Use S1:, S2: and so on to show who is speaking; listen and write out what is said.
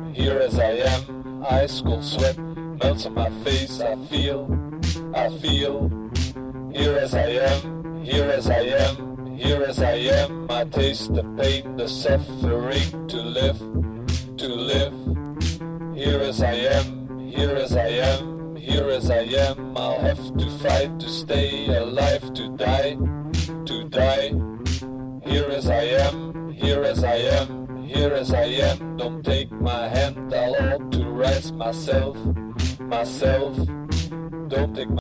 S1: here as I am. Ice cold sweat melts on my face. I feel, here as I am, here as I am, here as I am. I taste the pain, the suffering to live, here as I am, here as I am, here as I am. I'll have to fight to stay alive, to die, here as I am, here as I am, here as I am. Don't take my hand, I'll authorize myself, don't take